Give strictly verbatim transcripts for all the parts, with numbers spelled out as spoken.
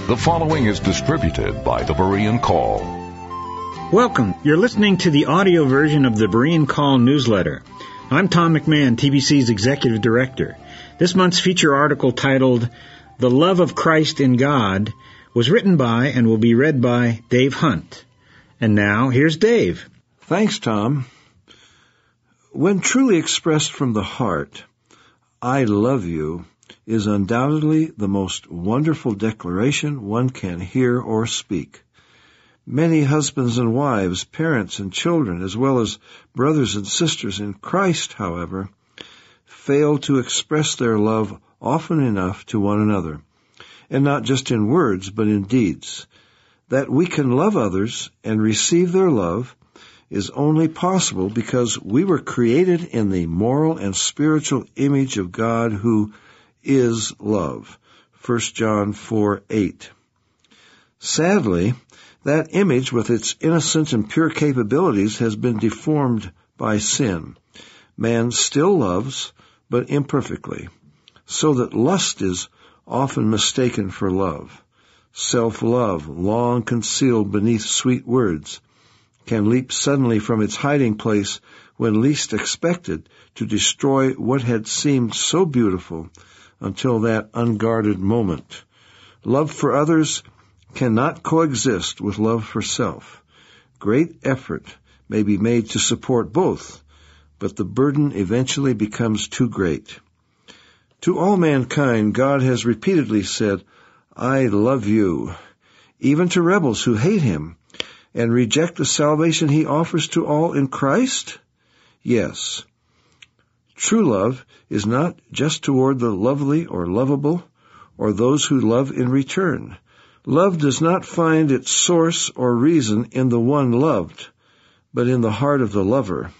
The following is distributed by the Berean Call. Welcome. You're listening to the audio version of the Berean Call newsletter. I'm Tom McMahon, T B C's Executive Director. This month's feature article titled, The Love of Christ in God, was written by and will be read by Dave Hunt. And now, here's Dave. Thanks, Tom. When truly expressed from the heart, I love you is undoubtedly the most wonderful declaration one can hear or speak. Many husbands and wives, parents and children, as well as brothers and sisters in Christ, however, fail to express their love often enough to one another, and not just in words, but in deeds. That we can love others and receive their love is only possible because we were created in the moral and spiritual image of God who is love. First John four eight. Sadly, that image with its innocent and pure capabilities has been deformed by sin. Man still loves, but imperfectly, so that lust is often mistaken for love. Self-love, long concealed beneath sweet words, can leap suddenly from its hiding place when least expected to destroy what had seemed so beautiful until that unguarded moment. Love for others cannot coexist with love for self. Great effort may be made to support both, but the burden eventually becomes too great. To all mankind, God has repeatedly said, I love you, even to rebels who hate him and reject the salvation he offers to all in Christ? Yes. True love is not just toward the lovely or lovable or those who love in return. Love does not find its source or reason in the one loved, but in the heart of the lover.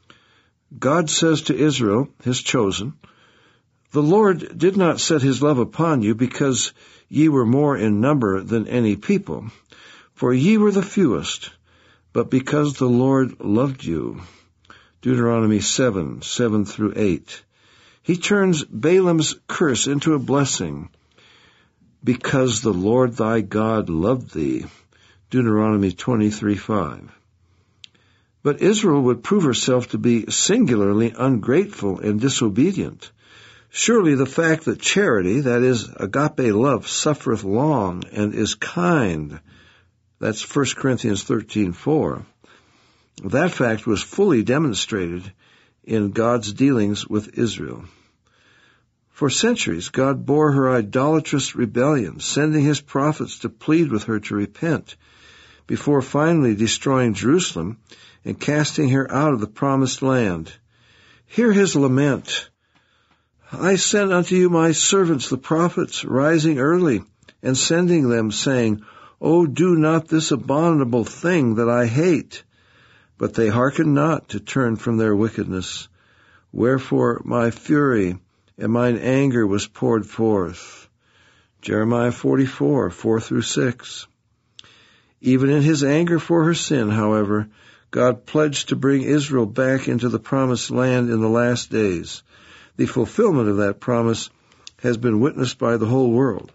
God says to Israel, his chosen, The Lord did not set his love upon you because ye were more in number than any people, for ye were the fewest, but because the Lord loved you. Deuteronomy seven, seven through eight. He turns Balaam's curse into a blessing. Because the Lord thy God loved thee. Deuteronomy twenty-three, five. But Israel would prove herself to be singularly ungrateful and disobedient. Surely the fact that charity, that is, agape love, suffereth long and is kind, that's First Corinthians thirteen, four, that fact was fully demonstrated in God's dealings with Israel. For centuries, God bore her idolatrous rebellion, sending his prophets to plead with her to repent, before finally destroying Jerusalem and casting her out of the promised land. Hear his lament. I sent unto you my servants the prophets, rising early, and sending them, saying, O do not this abominable thing that I hate. But they hearkened not to turn from their wickedness. Wherefore my fury and mine anger was poured forth. Jeremiah forty-four, four through six. Even in his anger for her sin, however, God pledged to bring Israel back into the promised land in the last days. The fulfillment of that promise has been witnessed by the whole world.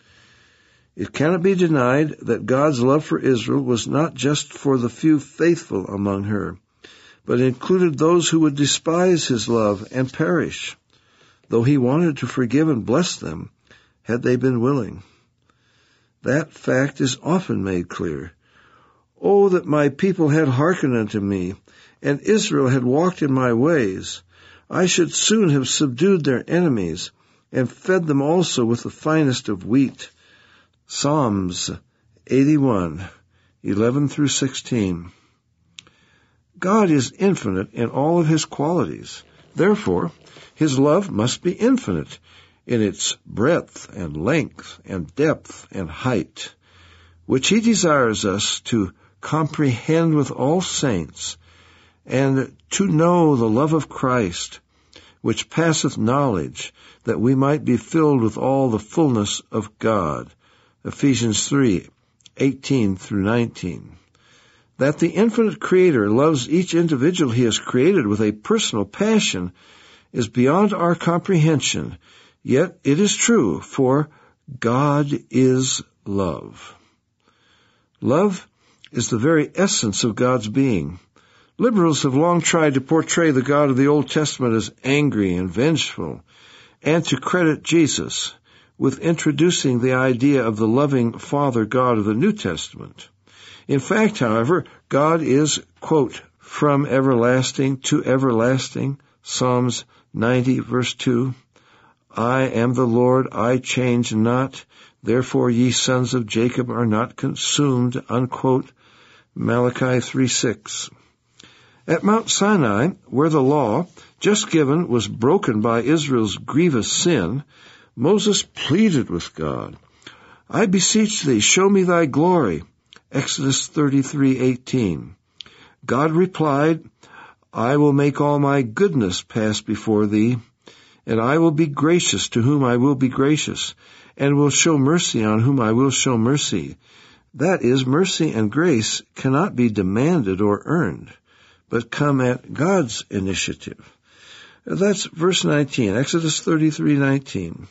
It cannot be denied that God's love for Israel was not just for the few faithful among her, but included those who would despise his love and perish, though he wanted to forgive and bless them had they been willing. That fact is often made clear. Oh, that my people had hearkened unto me, and Israel had walked in my ways. I should soon have subdued their enemies, and fed them also with the finest of wheat. Psalms eighty-one, eleven through sixteen. God is infinite in all of his qualities. Therefore, his love must be infinite in its breadth and length and depth and height, which he desires us to comprehend with all saints, and to know the love of Christ, which passeth knowledge, that we might be filled with all the fullness of God. Ephesians three, eighteen through nineteen. That the infinite Creator loves each individual he has created with a personal passion is beyond our comprehension, yet it is true, for God is love. Love is the very essence of God's being. Liberals have long tried to portray the God of the Old Testament as angry and vengeful, and to credit Jesus with introducing the idea of the loving Father God of the New Testament. In fact, however, God is, quote, from everlasting to everlasting, Psalms ninety, verse two, I am the Lord, I change not, therefore ye sons of Jacob are not consumed, unquote, Malachi three six. At Mount Sinai, where the law, just given, was broken by Israel's grievous sin, Moses pleaded with God, I beseech thee, show me thy glory, Exodus thirty-three eighteen. God replied, I will make all my goodness pass before thee, and I will be gracious to whom I will be gracious, and will show mercy on whom I will show mercy. That is, mercy and grace cannot be demanded or earned, but come at God's initiative. That's verse nineteen, Exodus thirty-three nineteen.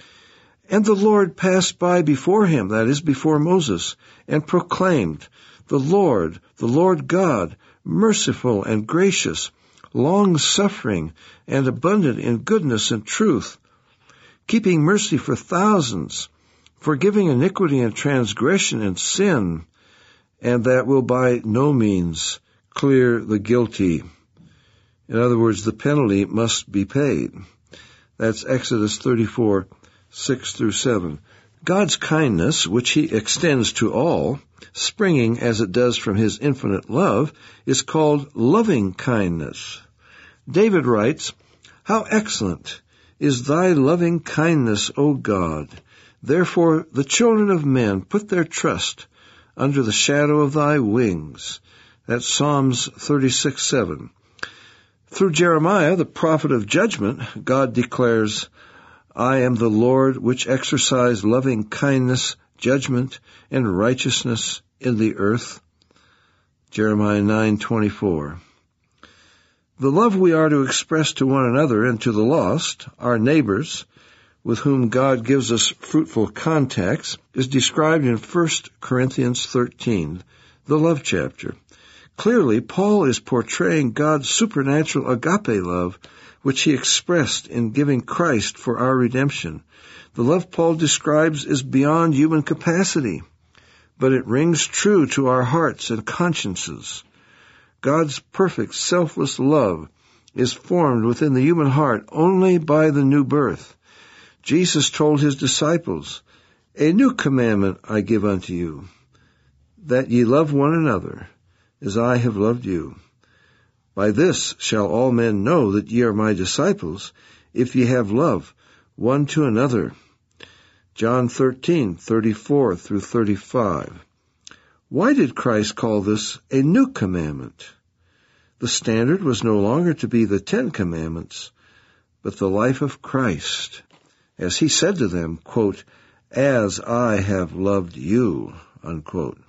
And the Lord passed by before him, that is, before Moses, and proclaimed, The Lord, the Lord God, merciful and gracious, long-suffering and abundant in goodness and truth, keeping mercy for thousands, forgiving iniquity and transgression and sin, and that will by no means clear the guilty. In other words, the penalty must be paid. That's Exodus thirty-four, six through seven. God's kindness, which he extends to all, springing as it does from his infinite love, is called loving kindness. David writes, How excellent is thy loving kindness, O God! Therefore the children of men put their trust under the shadow of thy wings. That's Psalms thirty-six seven. Through Jeremiah, the prophet of judgment, God declares, I am the Lord which exercise loving kindness, judgment, and righteousness in the earth. Jeremiah nine twenty-four. The love we are to express to one another and to the lost, our neighbors, with whom God gives us fruitful contacts, is described in First Corinthians thirteen, the love chapter. Clearly, Paul is portraying God's supernatural agape love, which he expressed in giving Christ for our redemption. The love Paul describes is beyond human capacity, but it rings true to our hearts and consciences. God's perfect, selfless love is formed within the human heart only by the new birth. Jesus told his disciples, A new commandment I give unto you, that ye love one another, as I have loved you. By this shall all men know that ye are my disciples, if ye have love one to another. John thirteen, thirty-four through thirty-five. Why did Christ call this a new commandment? The standard was no longer to be the Ten Commandments, but the life of Christ. As he said to them, quote, As I have loved you, unquote.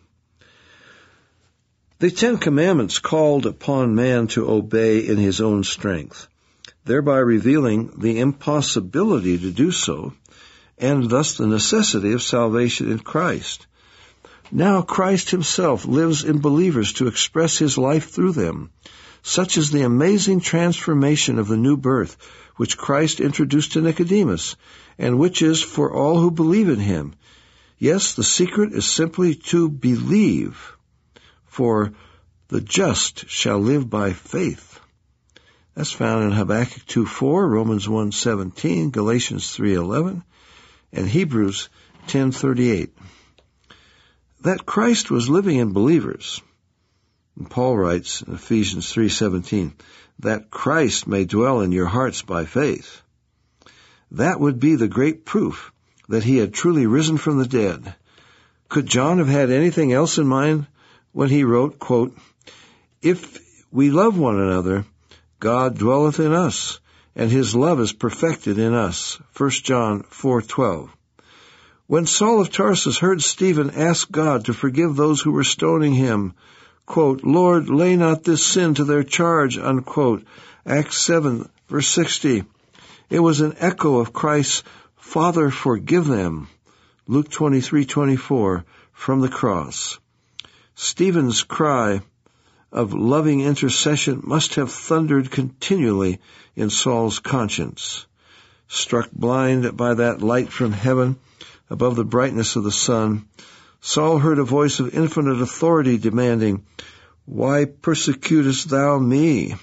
The Ten Commandments called upon man to obey in his own strength, thereby revealing the impossibility to do so, and thus the necessity of salvation in Christ. Now Christ himself lives in believers to express his life through them. Such is the amazing transformation of the new birth, which Christ introduced to Nicodemus, and which is for all who believe in him. Yes, the secret is simply to believe, for the just shall live by faith. That's found in Habakkuk two four, Romans one seventeen, Galatians three eleven, and Hebrews ten thirty-eight. That Christ was living in believers, and Paul writes in Ephesians three seventeen, that Christ may dwell in your hearts by faith. That would be the great proof that he had truly risen from the dead. Could John have had anything else in mind when he wrote, quote, If we love one another, God dwelleth in us, and his love is perfected in us. First John four twelve. When Saul of Tarsus heard Stephen ask God to forgive those who were stoning him, quote, Lord, lay not this sin to their charge, unquote, Acts seven, verse sixty. It was an echo of Christ's, Father, forgive them, Luke twenty-three twenty-four, from the cross. Stephen's cry of loving intercession must have thundered continually in Saul's conscience. Struck blind by that light from heaven above the brightness of the sun, Saul heard a voice of infinite authority demanding, "Why persecutest thou me?"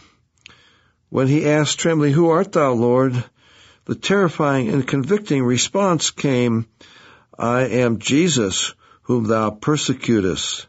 When he asked trembling, "Who art thou, Lord?" the terrifying and convicting response came, "I am Jesus, whom thou persecutest."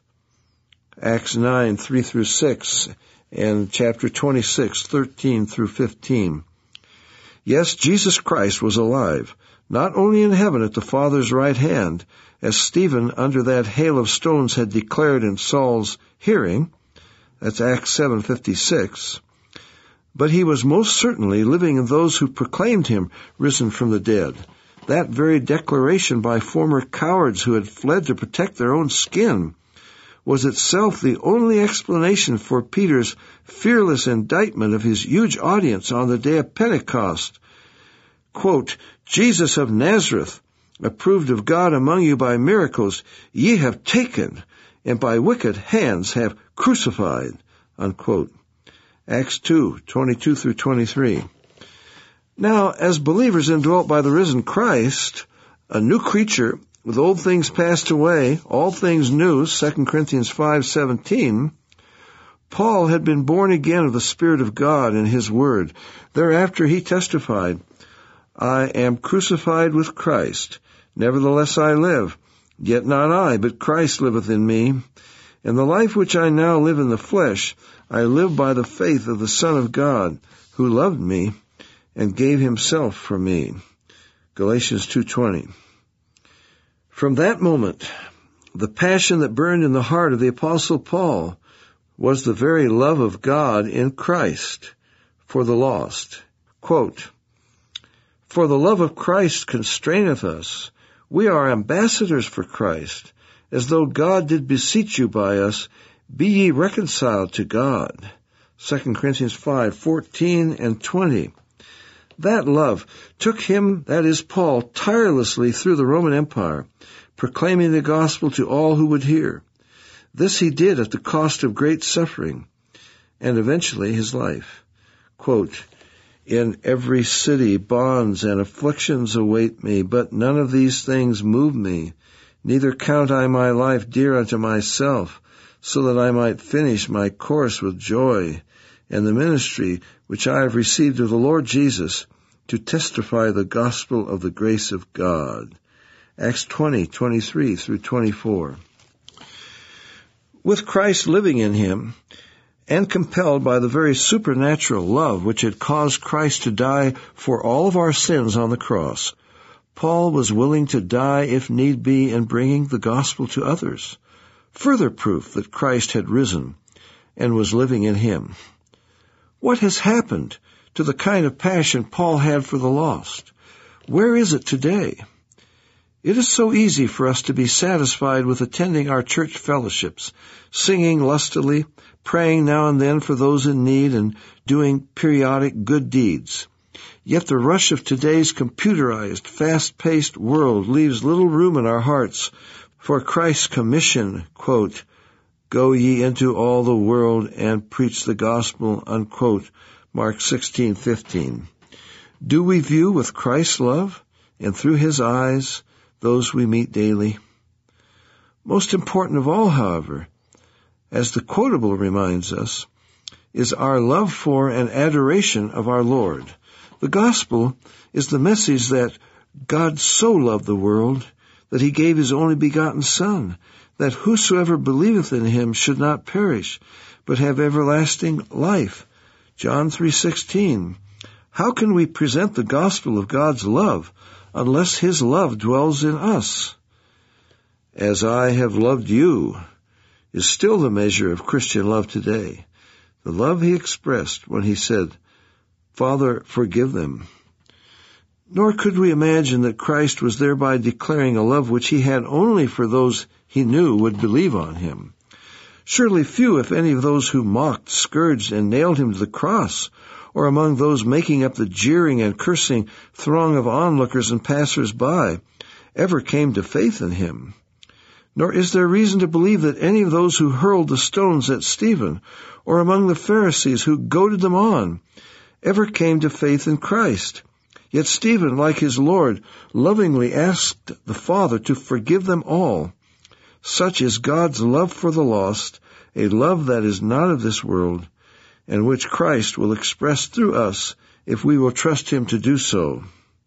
Acts nine, three through six, and chapter twenty-six, thirteen through fifteen. Yes, Jesus Christ was alive, not only in heaven at the Father's right hand, as Stephen under that hail of stones had declared in Saul's hearing, that's Acts seven fifty-six, but he was most certainly living in those who proclaimed him risen from the dead. That very declaration by former cowards who had fled to protect their own skin was itself the only explanation for Peter's fearless indictment of his huge audience on the day of Pentecost. Quote, "Jesus of Nazareth, approved of God among you by miracles, ye have taken, and by wicked hands have crucified." Unquote. Acts two, twenty-two through twenty-three. Now, as believers indwelt by the risen Christ, a new creature, with old things passed away, all things new, Second Corinthians five seventeen, Paul had been born again of the Spirit of God in his Word. Thereafter he testified, "I am crucified with Christ. Nevertheless I live. Yet not I, but Christ liveth in me. And the life which I now live in the flesh, I live by the faith of the Son of God, who loved me and gave himself for me." Galatians two twenty. From that moment, the passion that burned in the heart of the Apostle Paul was the very love of God in Christ for the lost. Quote, "For the love of Christ constraineth us. We are ambassadors for Christ, as though God did beseech you by us, be ye reconciled to God." Second Corinthians five fourteen and twenty. That love took him, that is Paul, tirelessly through the Roman Empire, proclaiming the gospel to all who would hear. This he did at the cost of great suffering, and eventually his life. Quote, "In every city bonds and afflictions await me, but none of these things move me. Neither count I my life dear unto myself, so that I might finish my course with joy, and the ministry which I have received of the Lord Jesus, to testify the gospel of the grace of God." Acts twenty, twenty-three through twenty-four. With Christ living in him, and compelled by the very supernatural love which had caused Christ to die for all of our sins on the cross, Paul was willing to die if need be in bringing the gospel to others, further proof that Christ had risen and was living in him. What has happened to the kind of passion Paul had for the lost? Where is it today? It is so easy for us to be satisfied with attending our church fellowships, singing lustily, praying now and then for those in need, and doing periodic good deeds. Yet the rush of today's computerized, fast-paced world leaves little room in our hearts for Christ's commission, quote, "Go ye into all the world and preach the gospel," unquote, Mark sixteen fifteen. Do we view with Christ's love, and through his eyes, those we meet daily? Most important of all, however, as the quotable reminds us, is our love for and adoration of our Lord. The gospel is the message that God so loved the world that he gave his only begotten Son, that whosoever believeth in him should not perish, but have everlasting life. John three sixteen. How can we present the gospel of God's love unless his love dwells in us? "As I have loved you" is still the measure of Christian love today. The love he expressed when he said, "Father, forgive them." Nor could we imagine that Christ was thereby declaring a love which he had only for those he knew would believe on him. Surely few, if any, of those who mocked, scourged, and nailed him to the cross, or among those making up the jeering and cursing throng of onlookers and passers-by, ever came to faith in him. Nor is there reason to believe that any of those who hurled the stones at Stephen, or among the Pharisees who goaded them on, ever came to faith in Christ. Yet Stephen, like his Lord, lovingly asked the Father to forgive them all. Such is God's love for the lost, a love that is not of this world, and which Christ will express through us if we will trust him to do so.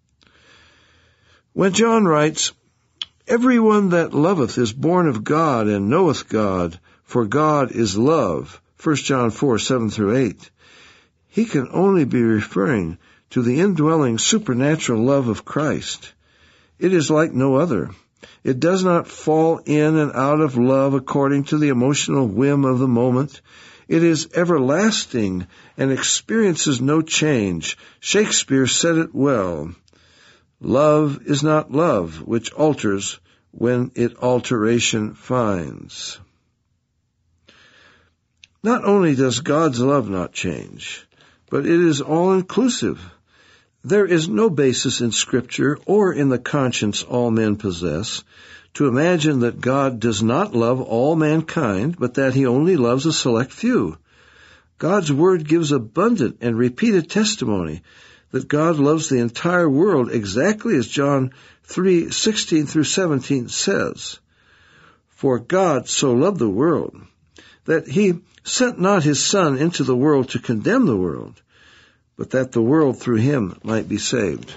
When John writes, "Everyone that loveth is born of God and knoweth God, for God is love," First John four, seven through eight, he can only be referring to the indwelling supernatural love of Christ. It is like no other. It does not fall in and out of love according to the emotional whim of the moment. It is everlasting and experiences no change. Shakespeare said it well. Love is not love, which alters when it alteration finds. Not only does God's love not change, but it is all-inclusive. There is no basis in Scripture or in the conscience all men possess to imagine that God does not love all mankind, but that he only loves a select few. God's Word gives abundant and repeated testimony that God loves the entire world exactly as John three, sixteen through seventeen says. For God so loved the world that he sent not his Son into the world to condemn the world, but that the world through him might be saved.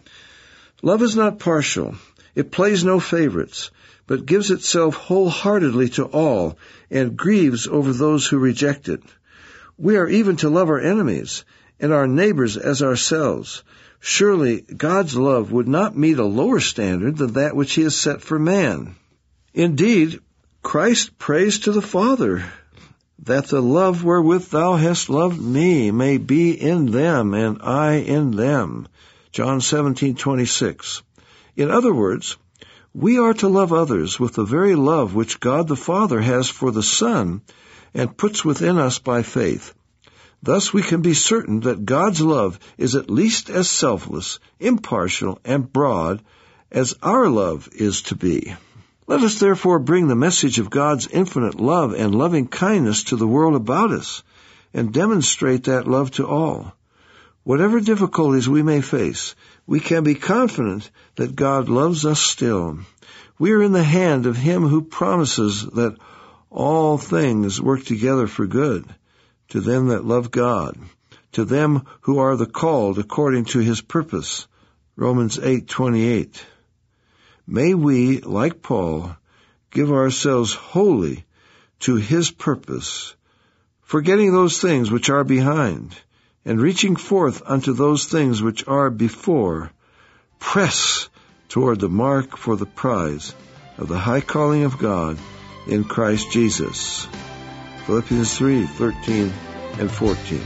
Love is not partial. It plays no favorites, but gives itself wholeheartedly to all and grieves over those who reject it. We are even to love our enemies and our neighbors as ourselves. Surely God's love would not meet a lower standard than that which he has set for man. Indeed, Christ prays to the Father, that the love wherewith thou hast loved me may be in them, and I in them. John seventeen twenty-six. In other words, we are to love others with the very love which God the Father has for the Son and puts within us by faith. Thus we can be certain that God's love is at least as selfless, impartial, and broad as our love is to be. Let us therefore bring the message of God's infinite love and loving kindness to the world about us, and demonstrate that love to all. Whatever difficulties we may face, we can be confident that God loves us still. We are in the hand of him who promises that all things work together for good, to them that love God, to them who are the called according to his purpose. Romans eight twenty-eight. May we, like Paul, give ourselves wholly to his purpose, forgetting those things which are behind, and reaching forth unto those things which are before, press toward the mark for the prize of the high calling of God in Christ Jesus. Philippians three, thirteen and fourteen.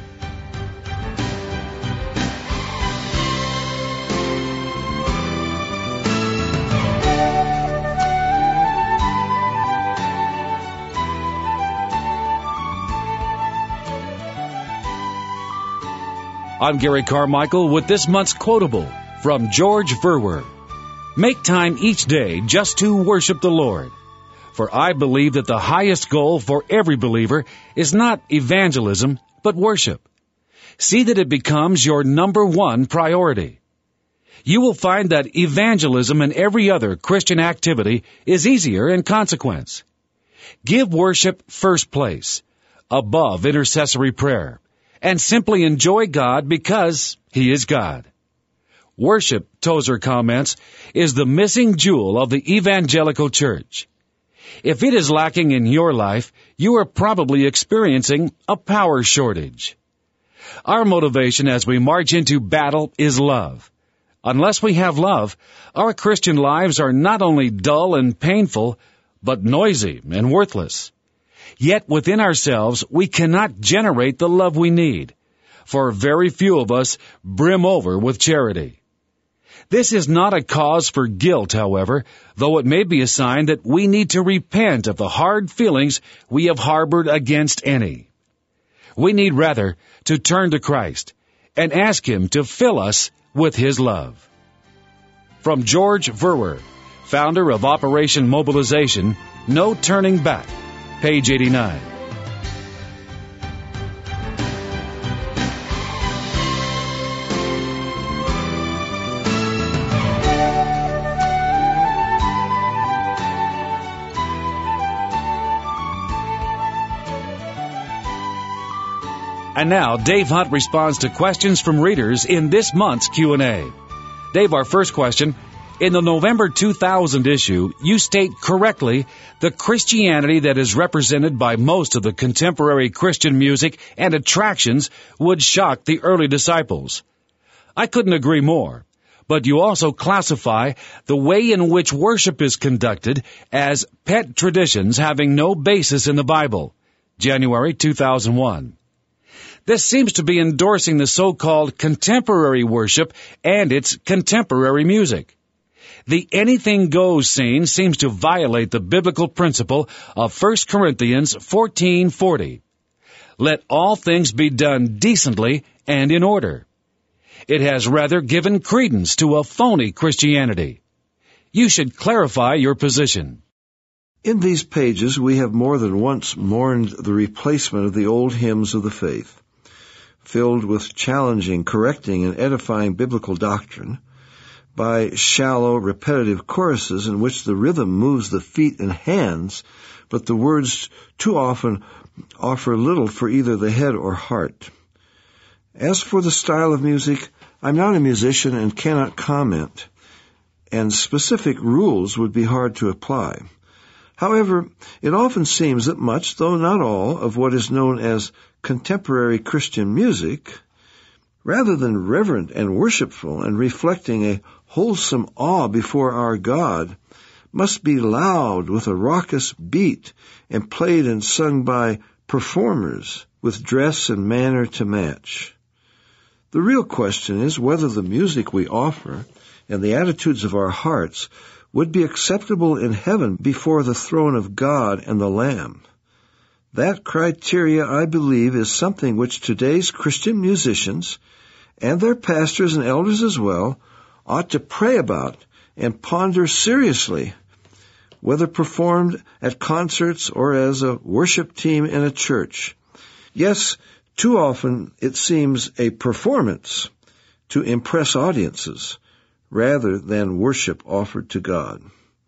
I'm Gary Carmichael with this month's quotable from George Verwer. Make time each day just to worship the Lord. For I believe that the highest goal for every believer is not evangelism, but worship. See that it becomes your number one priority. You will find that evangelism and every other Christian activity is easier in consequence. Give worship first place, above intercessory prayer, and simply enjoy God because he is God. Worship, Tozer comments, is the missing jewel of the evangelical church. If it is lacking in your life, you are probably experiencing a power shortage. Our motivation as we march into battle is love. Unless we have love, our Christian lives are not only dull and painful, but noisy and worthless. Yet within ourselves, we cannot generate the love we need, for very few of us brim over with charity. This is not a cause for guilt, however, though it may be a sign that we need to repent of the hard feelings we have harbored against any. We need rather to turn to Christ and ask him to fill us with his love. From George Verwer, founder of Operation Mobilization, No Turning Back, page eighty-nine. And now, Dave Hunt responds to questions from readers in this month's Q and A. Dave, our first question. In the November two thousand issue, you state correctly the Christianity that is represented by most of the contemporary Christian music and attractions would shock the early disciples. I couldn't agree more. But you also classify the way in which worship is conducted as pet traditions having no basis in the Bible. January two thousand one. This seems to be endorsing the so-called contemporary worship and its contemporary music. The anything goes scene seems to violate the biblical principle of First Corinthians fourteen forty. Let all things be done decently and in order. It has rather given credence to a phony Christianity. You should clarify your position. In these pages, we have more than once mourned the replacement of the old hymns of the faith, filled with challenging, correcting, and edifying biblical doctrine, by shallow, repetitive choruses in which the rhythm moves the feet and hands, but the words too often offer little for either the head or heart. As for the style of music, I'm not a musician and cannot comment, and specific rules would be hard to apply. However, it often seems that much, though not all, of what is known as contemporary Christian music, rather than reverent and worshipful and reflecting a wholesome awe before our God, must be loud with a raucous beat and played and sung by performers with dress and manner to match. The real question is whether the music we offer and the attitudes of our hearts would be acceptable in heaven before the throne of God and the Lamb. That criteria, I believe, is something which today's Christian musicians, and their pastors and elders as well, ought to pray about and ponder seriously, whether performed at concerts or as a worship team in a church. Yes, too often it seems a performance to impress audiences rather than worship offered to God.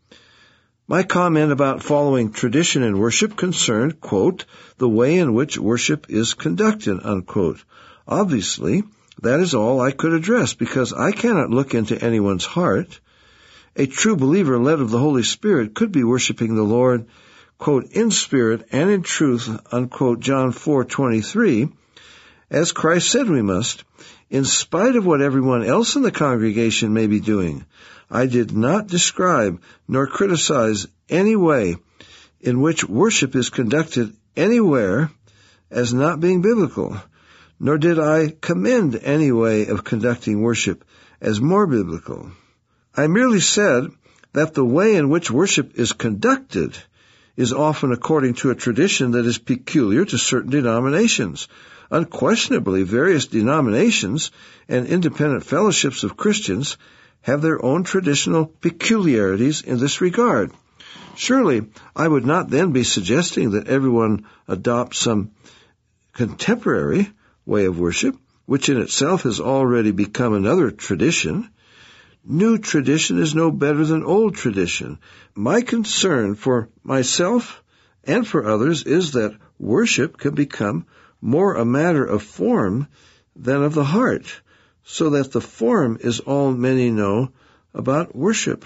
My comment about following tradition in worship concerned, quote, the way in which worship is conducted, unquote. Obviously, that is all I could address, because I cannot look into anyone's heart. A true believer led of the Holy Spirit could be worshiping the Lord, quote, in spirit and in truth, unquote, John four twenty-three, as Christ said we must, in spite of what everyone else in the congregation may be doing. I did not describe nor criticize any way in which worship is conducted anywhere as not being biblical, nor did I commend any way of conducting worship as more biblical. I merely said that the way in which worship is conducted is often according to a tradition that is peculiar to certain denominations. Unquestionably, various denominations and independent fellowships of Christians have their own traditional peculiarities in this regard. Surely, I would not then be suggesting that everyone adopt some contemporary way of worship, which in itself has already become another tradition. New tradition is no better than old tradition. My concern for myself and for others is that worship can become more a matter of form than of the heart, so that the form is all many know about worship.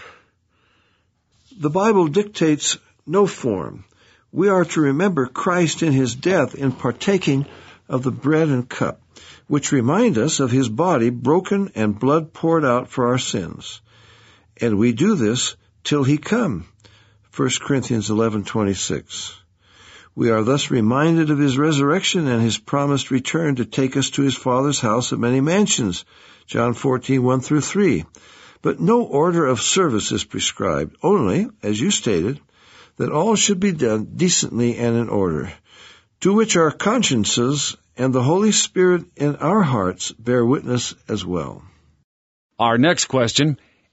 The Bible dictates no form. We are to remember Christ in his death in partaking of the bread and cup, which remind us of his body broken and blood poured out for our sins. And we do this till he come. First Corinthians eleven twenty-six. We are thus reminded of his resurrection and his promised return to take us to his Father's house of many mansions, John fourteen one through three. But no order of service is prescribed, only, as you stated, that all should be done decently and in order, to which our consciences and the Holy Spirit in our hearts bear witness as well. Our next question,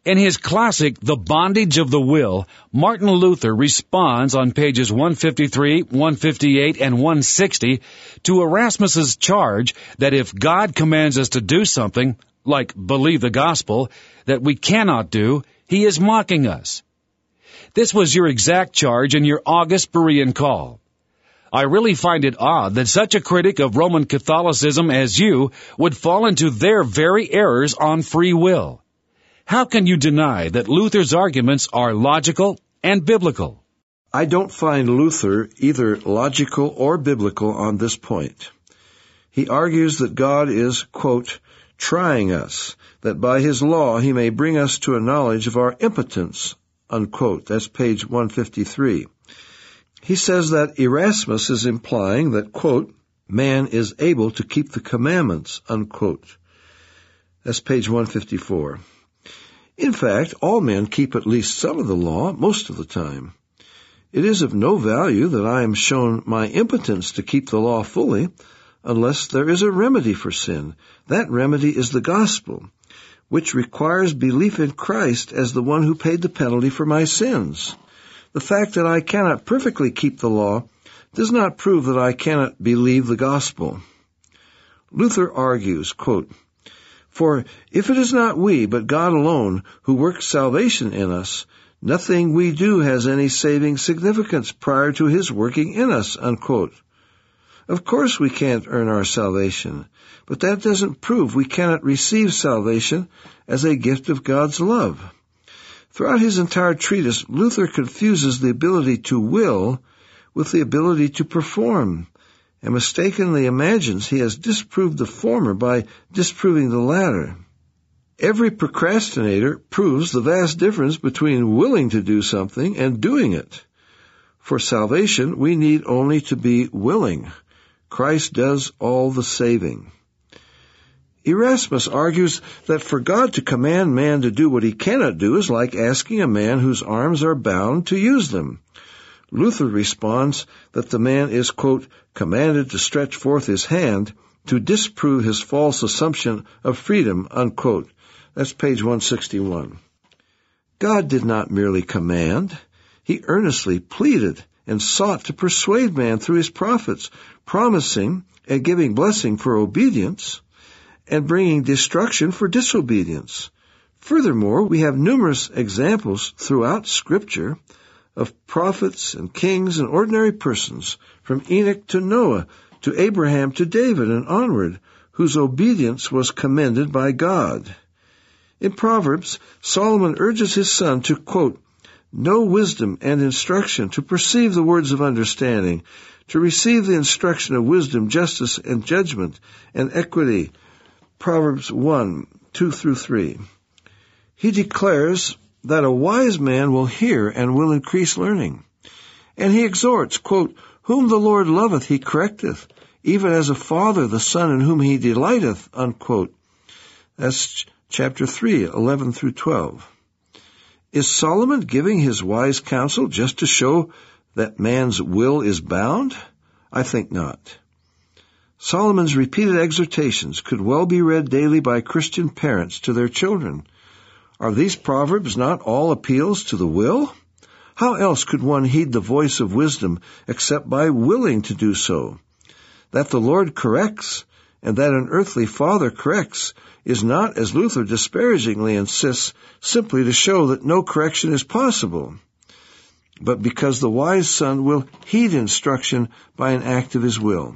In his classic, The Bondage of the Will, Martin Luther responds on pages one fifty-three, one fifty-eight, and one sixty to Erasmus's charge that if God commands us to do something, like believe the gospel, that we cannot do, he is mocking us. This was your exact charge in your August Berean call. I really find it odd that such a critic of Roman Catholicism as you would fall into their very errors on free will. How can you deny that Luther's arguments are logical and biblical? I don't find Luther either logical or biblical on this point. He argues that God is, quote, trying us, that by his law he may bring us to a knowledge of our impotence, unquote. That's page one fifty-three. He says that Erasmus is implying that, quote, man is able to keep the commandments, unquote. That's page one fifty-four. In fact, all men keep at least some of the law most of the time. It is of no value that I am shown my impotence to keep the law fully unless there is a remedy for sin. That remedy is the gospel, which requires belief in Christ as the one who paid the penalty for my sins. The fact that I cannot perfectly keep the law does not prove that I cannot believe the gospel. Luther argues, quote, for if it is not we, but God alone, who works salvation in us, nothing we do has any saving significance prior to his working in us, unquote. Of course we can't earn our salvation, but that doesn't prove we cannot receive salvation as a gift of God's love. Throughout his entire treatise, Luther confuses the ability to will with the ability to perform, and mistakenly imagines he has disproved the former by disproving the latter. Every procrastinator proves the vast difference between willing to do something and doing it. For salvation, we need only to be willing. Christ does all the saving. Erasmus argues that for God to command man to do what he cannot do is like asking a man whose arms are bound to use them. Luther responds that the man is, quote, commanded to stretch forth his hand to disprove his false assumption of freedom, unquote. That's page one sixty-one. God did not merely command. He earnestly pleaded and sought to persuade man through his prophets, promising and giving blessing for obedience and bringing destruction for disobedience. Furthermore, we have numerous examples throughout Scripture of prophets and kings and ordinary persons, from Enoch to Noah, to Abraham to David and onward, whose obedience was commended by God. In Proverbs, Solomon urges his son to, quote, know wisdom and instruction, to perceive the words of understanding, to receive the instruction of wisdom, justice, and judgment, and equity. Proverbs one, two through three. He declares that a wise man will hear and will increase learning. And he exhorts, quote, whom the Lord loveth he correcteth, even as a father the son in whom he delighteth, unquote. That's chapter three, eleven through twelve. Is Solomon giving his wise counsel just to show that man's will is bound? I think not. Solomon's repeated exhortations could well be read daily by Christian parents to their children. Are these proverbs not all appeals to the will? How else could one heed the voice of wisdom except by willing to do so? That the Lord corrects, and that an earthly father corrects, is not, as Luther disparagingly insists, simply to show that no correction is possible, but because the wise son will heed instruction by an act of his will.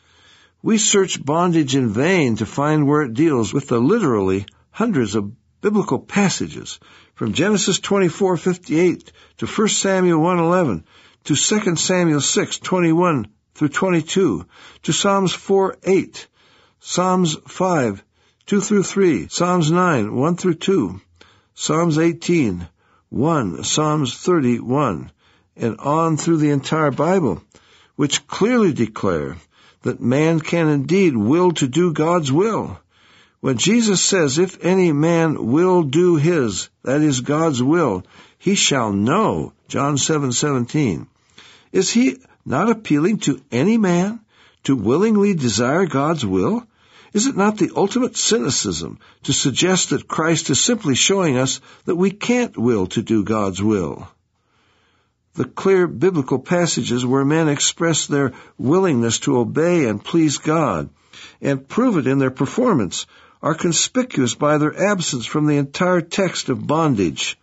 We search bondage in vain to find where it deals with the literally hundreds of biblical passages, from Genesis twenty-four fifty-eight to First Samuel one eleven to Second Samuel six twenty-one through twenty-two to Psalms four eight, Psalms five two through three, Psalms nine one through two, Psalms eighteen one, Psalms thirty-one, and on through the entire Bible, which clearly declare that man can indeed will to do God's will. When Jesus says, if any man will do his, that is God's will, he shall know, John seven seventeen, is he not appealing to any man to willingly desire God's will? Is it not the ultimate cynicism to suggest that Christ is simply showing us that we can't will to do God's will? The clear biblical passages where men express their willingness to obey and please God and prove it in their performance are conspicuous by their absence from the entire text of bondage.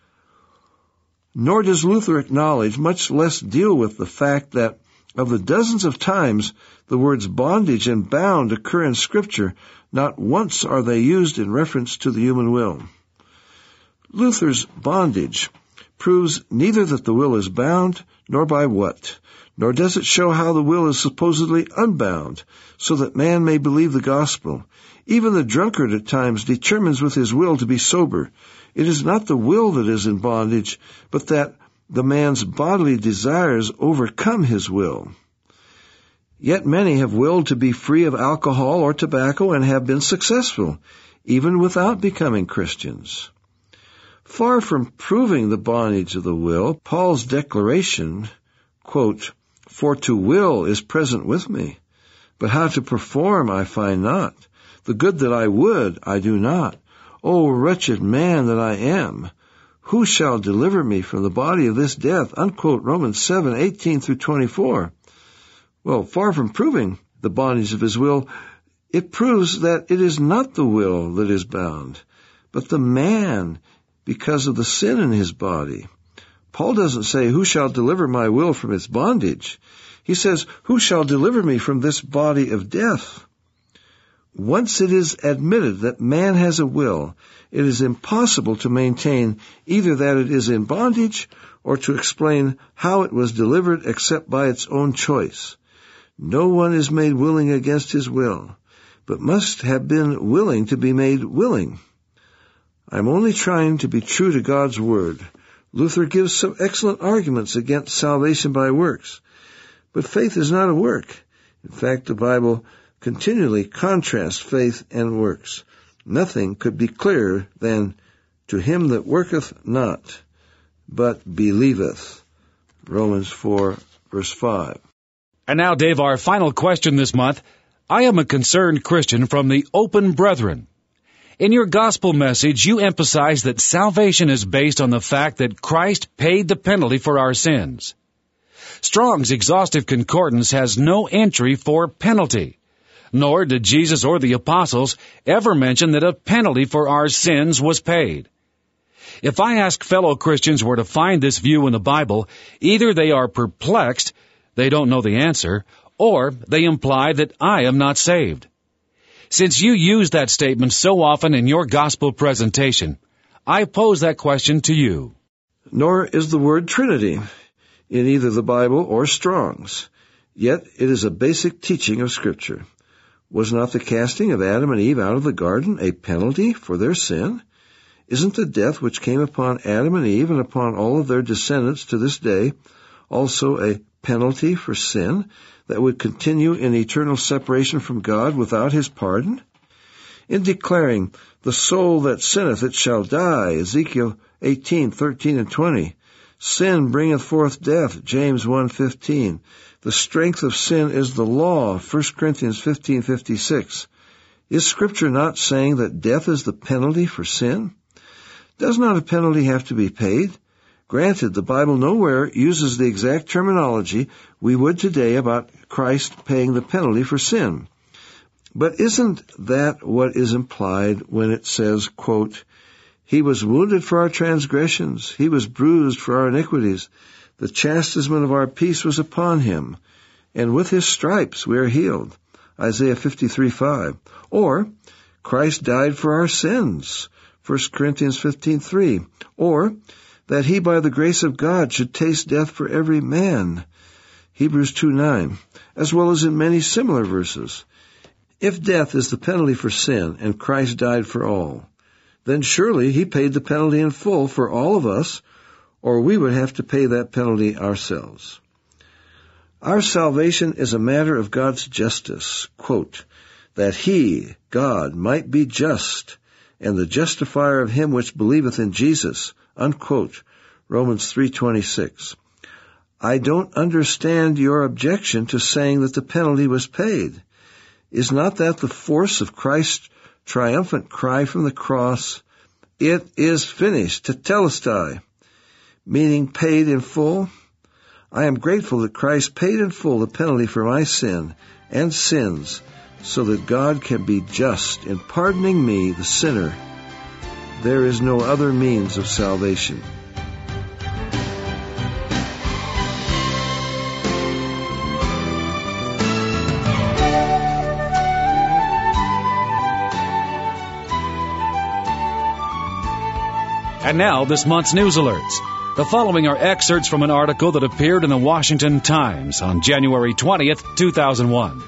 Nor does Luther acknowledge, much less deal with, the fact that of the dozens of times the words bondage and bound occur in Scripture, not once are they used in reference to the human will. Luther's bondage proves neither that the will is bound, nor by what, nor does it show how the will is supposedly unbound, so that man may believe the gospel. Even the drunkard at times determines with his will to be sober. It is not the will that is in bondage, but that the man's bodily desires overcome his will. Yet many have willed to be free of alcohol or tobacco and have been successful, even without becoming Christians. Far from proving the bondage of the will, Paul's declaration, quote, "For to will is present with me, but how to perform I find not. The good that I would, I do not. O wretched man that I am, who shall deliver me from the body of this death?" Unquote, Romans seven, eighteen through twenty-four. Well, far from proving the bondage of his will, it proves that it is not the will that is bound, but the man, because of the sin in his body. Paul doesn't say, "Who shall deliver my will from its bondage?" He says, "Who shall deliver me from this body of death?" Once it is admitted that man has a will, it is impossible to maintain either that it is in bondage or to explain how it was delivered except by its own choice. No one is made willing against his will, but must have been willing to be made willing. I'm only trying to be true to God's word. Luther gives some excellent arguments against salvation by works, but faith is not a work. In fact, the Bible continually contrasts faith and works. Nothing could be clearer than, "To him that worketh not, but believeth." Romans four, verse five. And now, Dave, our final question this month. I am a concerned Christian from the Open Brethren. In your gospel message, you emphasize that salvation is based on the fact that Christ paid the penalty for our sins. Strong's Exhaustive Concordance has no entry for penalty, nor did Jesus or the apostles ever mention that a penalty for our sins was paid. If I ask fellow Christians where to find this view in the Bible, either they are perplexed, they don't know the answer, or they imply that I am not saved. Since you use that statement so often in your gospel presentation, I pose that question to you. Nor is the word Trinity in either the Bible or Strong's, yet it is a basic teaching of Scripture. Was not the casting of Adam and Eve out of the garden a penalty for their sin? Isn't the death which came upon Adam and Eve and upon all of their descendants to this day also a penalty for sin that would continue in eternal separation from God without his pardon? In declaring, "The soul that sinneth, it shall die," Ezekiel eighteen, thirteen and twenty. "Sin bringeth forth death," James one, fifteen. "The strength of sin is the law," First Corinthians fifteen, fifty-six. Is Scripture not saying that death is the penalty for sin? Does not a penalty have to be paid? Granted, the Bible nowhere uses the exact terminology we would today about Christ paying the penalty for sin. But isn't that what is implied when it says, quote, "He was wounded for our transgressions, he was bruised for our iniquities. The chastisement of our peace was upon him, and with his stripes we are healed," Isaiah fifty-three, five. Or, "Christ died for our sins," First Corinthians fifteen, three. Or, "that he by the grace of God should taste death for every man," Hebrews two, nine, as well as in many similar verses. If death is the penalty for sin and Christ died for all, then surely he paid the penalty in full for all of us, or we would have to pay that penalty ourselves. Our salvation is a matter of God's justice, quote, "that he, God, might be just, and the justifier of him which believeth in Jesus," unquote, Romans three, twenty-six. I don't understand your objection to saying that the penalty was paid. Is not that the force of Christ's triumphant cry from the cross, "It is finished," tetelestai, meaning paid in full? I am grateful that Christ paid in full the penalty for my sin and sins, so that God can be just in pardoning me, the sinner. There is no other means of salvation. And now, this month's news alerts. The following are excerpts from an article that appeared in the Washington Times on January twentieth, two thousand one.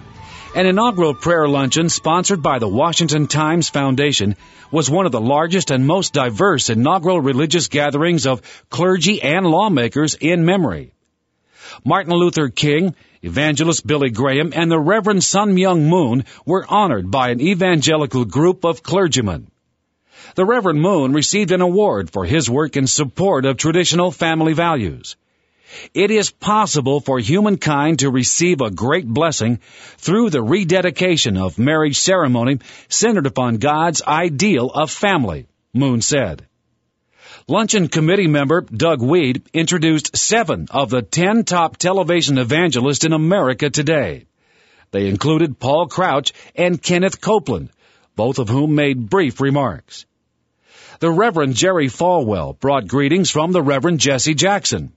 An inaugural prayer luncheon sponsored by the Washington Times Foundation was one of the largest and most diverse inaugural religious gatherings of clergy and lawmakers in memory. Martin Luther King, evangelist Billy Graham, and the Reverend Sun Myung Moon were honored by an evangelical group of clergymen. The Reverend Moon received an award for his work in support of traditional family values. It is possible for humankind to receive a great blessing through the rededication of marriage ceremony centered upon God's ideal of family, Moon said. Luncheon committee member Doug Weed introduced seven of the ten top television evangelists in America today. They included Paul Crouch and Kenneth Copeland, both of whom made brief remarks. The Reverend Jerry Falwell brought greetings from the Reverend Jesse Jackson.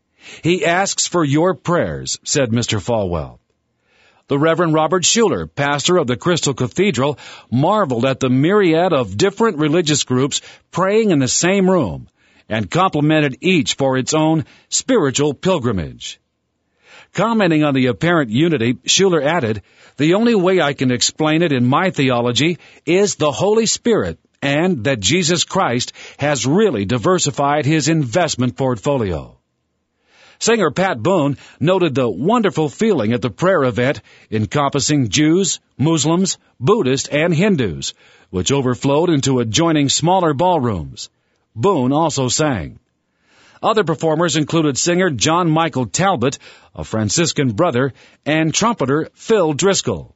He asks for your prayers, said Mister Falwell. The Reverend Robert Schuller, pastor of the Crystal Cathedral, marveled at the myriad of different religious groups praying in the same room and complimented each for its own spiritual pilgrimage. Commenting on the apparent unity, Schuller added, "The only way I can explain it in my theology is the Holy Spirit, and that Jesus Christ has really diversified his investment portfolio." Singer Pat Boone noted the wonderful feeling at the prayer event encompassing Jews, Muslims, Buddhists, and Hindus, which overflowed into adjoining smaller ballrooms. Boone also sang. Other performers included singer John Michael Talbot, a Franciscan brother, and trumpeter Phil Driscoll.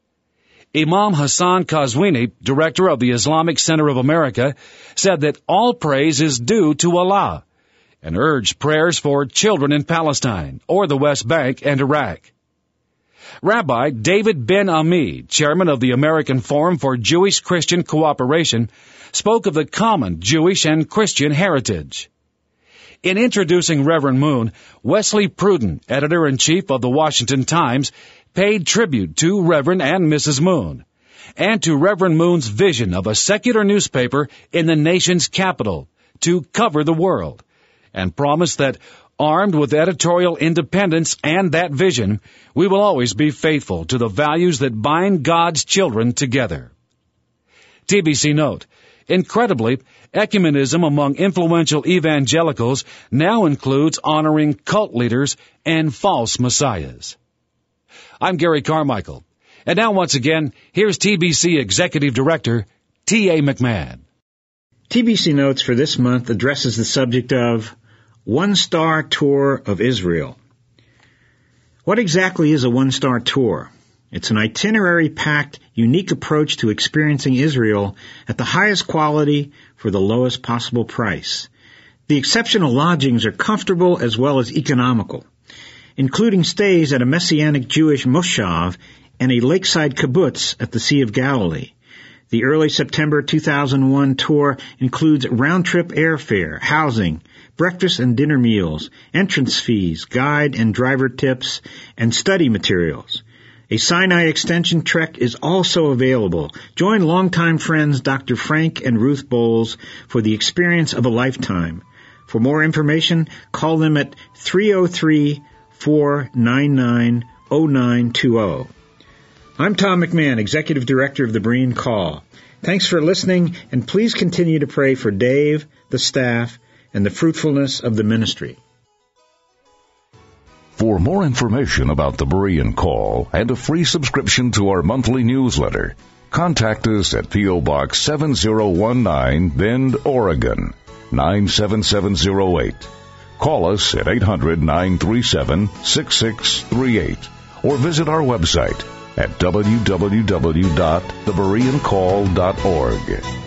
Imam Hassan Kazwini, director of the Islamic Center of America, said that all praise is due to Allah and urged prayers for children in Palestine or the West Bank and Iraq. Rabbi David Ben-Ami, chairman of the American Forum for Jewish-Christian Cooperation, spoke of the common Jewish and Christian heritage. In introducing Reverend Moon, Wesley Pruden, editor-in-chief of the Washington Times, paid tribute to Reverend and Missus Moon, and to Reverend Moon's vision of a secular newspaper in the nation's capital to cover the world, and promised that, armed with editorial independence and that vision, we will always be faithful to the values that bind God's children together. T B C note, incredibly, ecumenism among influential evangelicals now includes honoring cult leaders and false messiahs. I'm Gary Carmichael. And now once again, here's T B C Executive Director, T A McMahon. T B C Notes for this month addresses the subject of One-Star Tour of Israel. What exactly is a one-star tour? It's an itinerary-packed, unique approach to experiencing Israel at the highest quality for the lowest possible price. The exceptional lodgings are comfortable as well as economical, including stays at a Messianic Jewish moshav and a lakeside kibbutz at the Sea of Galilee. The early September two thousand one tour includes round-trip airfare, housing, breakfast and dinner meals, entrance fees, guide and driver tips, and study materials. A Sinai extension trek is also available. Join longtime friends Doctor Frank and Ruth Bowles for the experience of a lifetime. For more information, call them at three oh three, four nine nine, oh nine two oh. I'm Tom McMahon, Executive Director of the Berean Call. Thanks for listening, and please continue to pray for Dave, the staff, and the fruitfulness of the ministry. For more information about the Berean Call and a free subscription to our monthly newsletter, contact us at P O. Box seven oh one nine, Bend, Oregon, nine seven seven oh eight. Call us at eight hundred, nine three seven, six six three eight or visit our website, at w w w dot the berean call dot org.